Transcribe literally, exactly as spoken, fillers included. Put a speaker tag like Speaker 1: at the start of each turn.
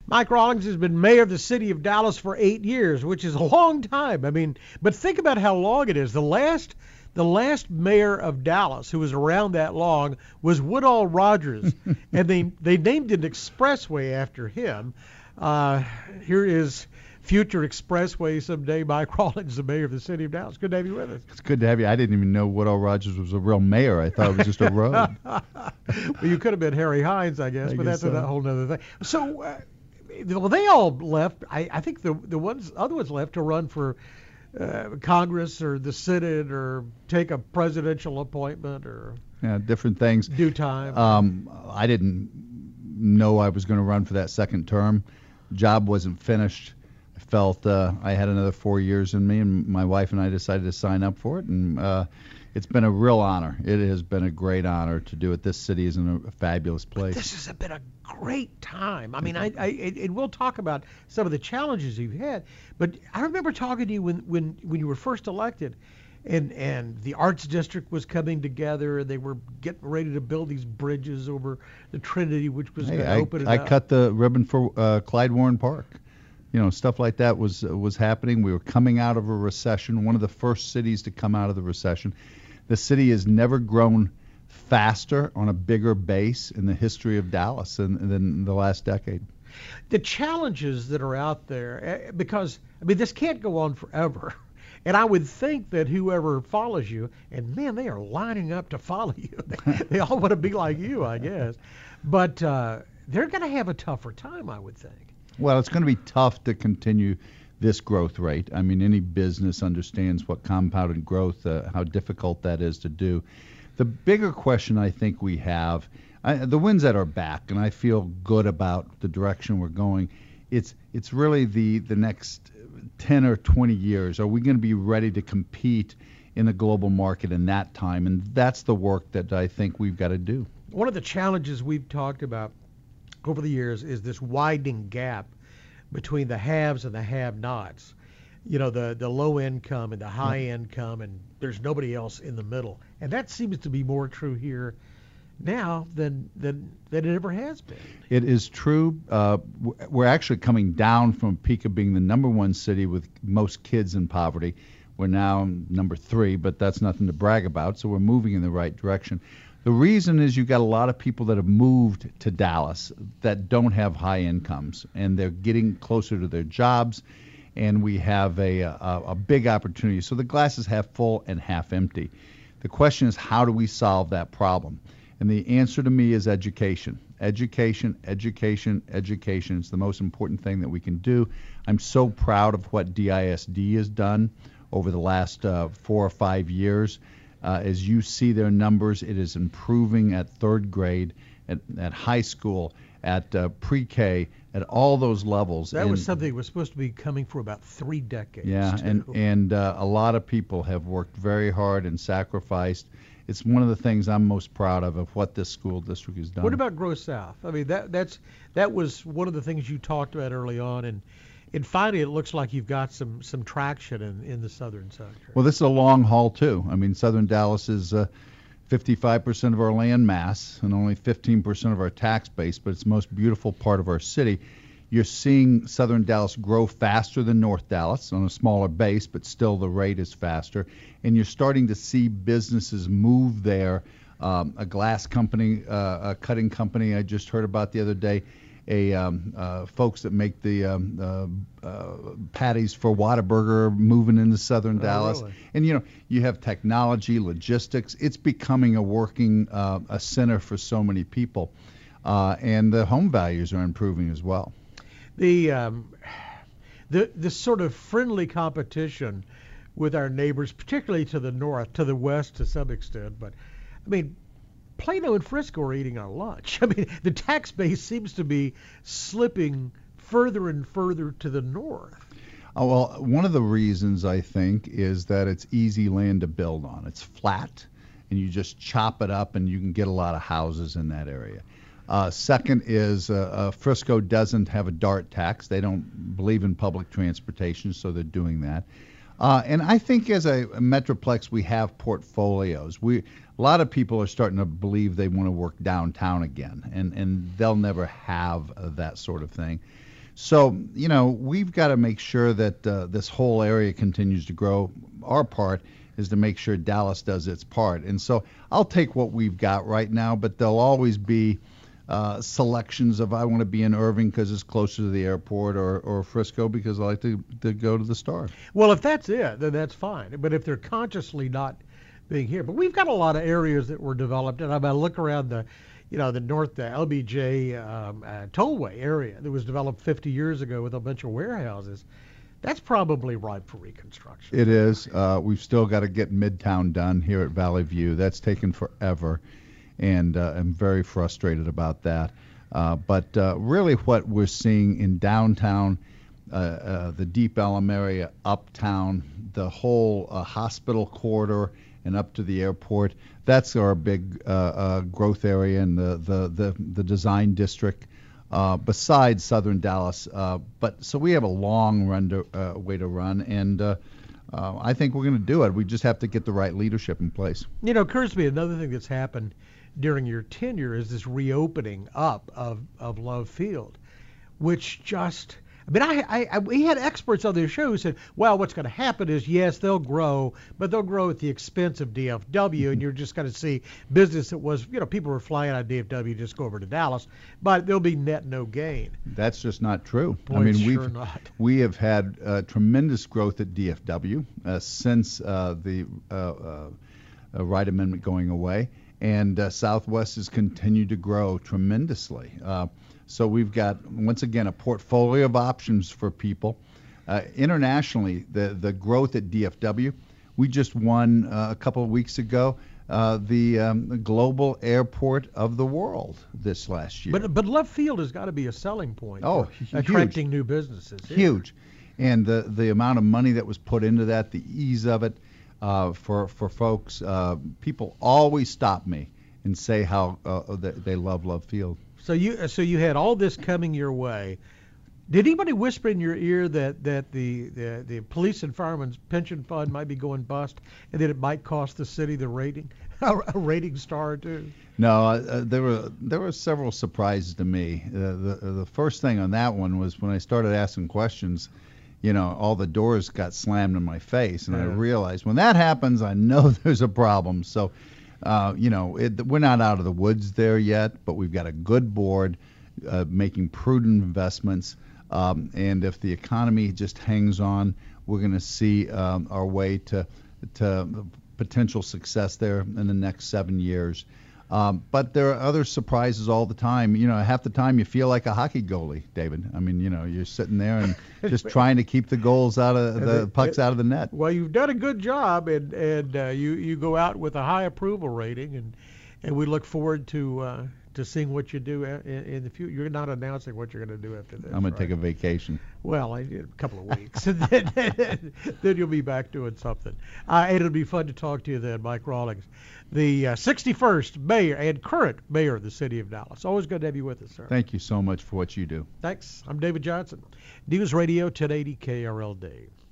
Speaker 1: Mike Rawlings has been mayor of the city of Dallas for eight years, which is a long time. I mean, but think about how long it is. The last the last mayor of Dallas who was around that long was Woodall Rogers, and they they named an expressway after him. Uh, here is future expressway someday. Mike Rawlings, the mayor of the city of Dallas. Good to have you with us.
Speaker 2: It's good to have you. I didn't even know Woodall Rogers was a real mayor. I thought it was just a road.
Speaker 1: Well, you could have been Harry Hines, I guess,
Speaker 2: I
Speaker 1: but
Speaker 2: guess
Speaker 1: that's
Speaker 2: so.
Speaker 1: a whole other thing. So. Uh, Well, they all left. I, I think the the ones other ones left to run for uh, Congress or the Senate or take a presidential appointment or
Speaker 2: Yeah, different things.
Speaker 1: do time.
Speaker 2: Um, I didn't know I was going to run for that second term. Job wasn't finished. I felt uh, I had another four years in me, and my wife and I decided to sign up for it. And uh, it's been a real honor. It has been a great honor to do it. This city is in a fabulous place.
Speaker 1: This has been a great time. I mean, I, I and we'll talk about some of the challenges you've had, but I remember talking to you when when when you were first elected, and and the Arts District was coming together, and they were getting ready to build these bridges over the Trinity, which was
Speaker 2: Hey,
Speaker 1: going to
Speaker 2: I,
Speaker 1: open it
Speaker 2: I
Speaker 1: up.
Speaker 2: cut the ribbon for uh, Clyde Warren Park. You know, stuff like that was was happening. We were coming out of a recession, one of the first cities to come out of the recession. The city has never grown faster on a bigger base in the history of Dallas than, than the last decade.
Speaker 1: The challenges that are out there, eh, because I mean, this can't go on forever. And I would think that whoever follows you, and man, they are lining up to follow you. They, they all want to be like you, I guess. But uh, they're going to have a tougher time, I would think.
Speaker 2: Well, it's going to be tough to continue this growth rate. I mean, any business understands what compounded growth, uh, how difficult that is to do. The bigger question I think we have, I, the wind's at our back, and I feel good about the direction we're going. It's it's really the the next ten or twenty years. Are we going to be ready to compete in the global market in that time? And that's the work that I think we've got to do.
Speaker 1: One of the challenges we've talked about over the years is this widening gap between the haves and the have-nots. You know, the, the low income and the high income, and there's nobody else in the middle. And that seems to be more true here now than than, than it ever has been.
Speaker 2: It is true. Uh, we're actually coming down from a peak of being the number one city with most kids in poverty. We're now number three, but that's nothing to brag about, so we're moving in the right direction. The reason is you've got a lot of people that have moved to Dallas that don't have high incomes, and they're getting closer to their jobs, and we have a, a, a big opportunity. So the glass is half full and half empty. The question is, how do we solve that problem? And the answer to me is education. Education, education, education. It's the most important thing that we can do. I'm so proud of what D I S D has done over the last uh, four or five years. Uh, as you see their numbers, it is improving at third grade, at, at high school, at uh, pre-K, at all those levels.
Speaker 1: That
Speaker 2: and,
Speaker 1: was something that was supposed to be coming for about three decades.
Speaker 2: Yeah,
Speaker 1: too.
Speaker 2: and, and uh, a lot of people have worked very hard and sacrificed. It's one of the things I'm most proud of, of what this school district has done.
Speaker 1: What about Grow South? I mean, that that's that was one of the things you talked about early on, and and finally it looks like you've got some some traction in, in the southern sector.
Speaker 2: Well, this is a long haul, too. I mean, southern Dallas is uh, fifty-five percent of our land mass and only fifteen percent of our tax base, but it's the most beautiful part of our city. You're seeing southern Dallas grow faster than North Dallas on a smaller base, but still the rate is faster. And you're starting to see businesses move there. Um, a glass company, uh, a cutting company I just heard about the other day, a um, uh, folks that make the um, uh, uh, patties for Whataburger moving into southern
Speaker 1: Oh,
Speaker 2: Dallas.
Speaker 1: really?
Speaker 2: And, you know, you have technology, logistics. It's becoming a working uh, a center for so many people. Uh, and the home values are improving as well.
Speaker 1: The um, the the sort of friendly competition with our neighbors, particularly to the north, to the west to some extent, but I mean, Plano and Frisco are eating our lunch. I mean, the tax base seems to be slipping further and further to the north.
Speaker 2: Oh, well, one of the reasons I think is that it's easy land to build on. It's flat, and you just chop it up, and you can get a lot of houses in that area. Uh, second is uh, uh, Frisco doesn't have a DART tax. They don't believe in public transportation, so they're doing that. Uh, and I think as a, a metroplex, we have portfolios. We a lot of people are starting to believe they want to work downtown again, and, and they'll never have uh, that sort of thing. So, you know, we've got to make sure that uh, this whole area continues to grow. Our part is to make sure Dallas does its part. And so I'll take what we've got right now, but there'll always be uh, selections of I want to be in Irving because it's closer to the airport, or, or Frisco because I like to, to go to the Star.
Speaker 1: Well, if that's it, then that's fine. But if they're consciously not being here, but we've got a lot of areas that were developed, and I look around the, you know, the North the L B J um, uh, Tollway area that was developed fifty years ago with a bunch of warehouses. That's probably ripe for reconstruction.
Speaker 2: It is. Uh, we've still got to get Midtown done here at Valley View. That's taken forever, and uh, I'm very frustrated about that. Uh, but uh, really what we're seeing in downtown, uh, uh, the Deep Ellum area, uptown, the whole uh, hospital corridor, and up to the airport, that's our big uh, uh, growth area in the, the, the, the design district. Uh, besides Southern Dallas, uh, but so we have a long run to, uh, way to run, and uh, uh, I think we're going to do it. We just have to get the right leadership in place.
Speaker 1: You know, it occurs to me another thing that's happened during your tenure is this reopening up of, of Love Field, which just, I mean, I, I, I we had experts on their show who said, well, what's going to happen is, yes, they'll grow, but they'll grow at the expense of D F W, and you're just going to see business that was, you know, people were flying out of D F W, just go over to Dallas, but there'll be net no gain.
Speaker 2: That's just not true.
Speaker 1: Boy,
Speaker 2: I mean,
Speaker 1: it's
Speaker 2: we've
Speaker 1: sure not.
Speaker 2: we have had uh, tremendous growth at D F W uh, since uh, the uh, uh, uh, Wright Amendment going away, and uh, Southwest has continued to grow tremendously. Uh, So we've got, once again, a portfolio of options for people. Uh, internationally, the, the growth at D F W, we just won uh, a couple of weeks ago uh, the, um, the global airport of the world this last year.
Speaker 1: But but Love Field has got to be a selling point
Speaker 2: Oh,
Speaker 1: for
Speaker 2: huge.
Speaker 1: attracting new businesses. Yeah.
Speaker 2: Huge. And the, the amount of money that was put into that, the ease of it uh, for, for folks, uh, people always stop me and say how uh, they, they love Love Field.
Speaker 1: So you so you had all this coming your way. Did anybody whisper in your ear that, that the, the, the police and firemen's pension fund might be going bust, and that it might cost the city the rating, a rating star or two?
Speaker 2: No, uh, there were there were several surprises to me. Uh, the the first thing on that one was when I started asking questions. You know, all the doors got slammed in my face, and yeah. I realized when that happens, I know there's a problem. So. Uh, you know, it, we're not out of the woods there yet, but we've got a good board uh, making prudent investments. Um, and if the economy just hangs on, we're going to see um, our way to to potential success there in the next seven years. Um, but there are other surprises all the time. You know, half the time you feel like a hockey goalie, David. I mean, you know, you're sitting there and just trying to keep the goals out of the it, pucks it, out of the net.
Speaker 1: Well, you've done a good job, and and uh, you you go out with a high approval rating, and and we look forward to uh, to seeing what you do in, in the future. You're not announcing what you're going to do after this.
Speaker 2: I'm going
Speaker 1: right?
Speaker 2: to take a vacation.
Speaker 1: Well, I, a couple of weeks, and then, then you'll be back doing something. Uh, and it'll be fun to talk to you then, Mike Rawlings, the uh, sixty-first mayor and current mayor of the city of Dallas. Always good to have you with us, sir.
Speaker 2: Thank you so much for what you do.
Speaker 1: Thanks. I'm David Johnson, News Radio ten eighty K R L D.